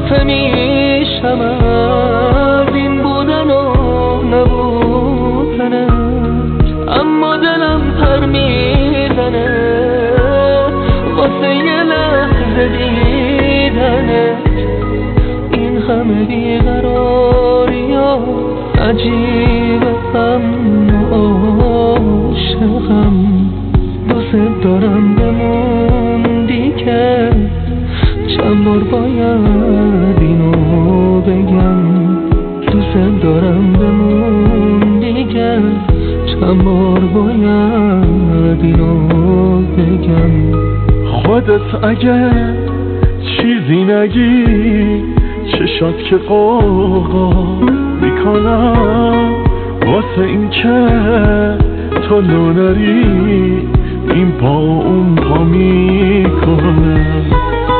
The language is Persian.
خفه میشم از این بودن و نبودنت، اما دلم پر میزنه واسه یه لحظه دیدنت. این همه بیقراری ها عجیبه، اما عاشقم. دوست دارم بموندی که چند بار باید اینو بگم. دوست دارم بموندی که چند بار باید اینو بگم. خودت اگه چیزی نگی چشات که قوقا میکنم، واسه این که تو نونری این پا اون پا میکنم.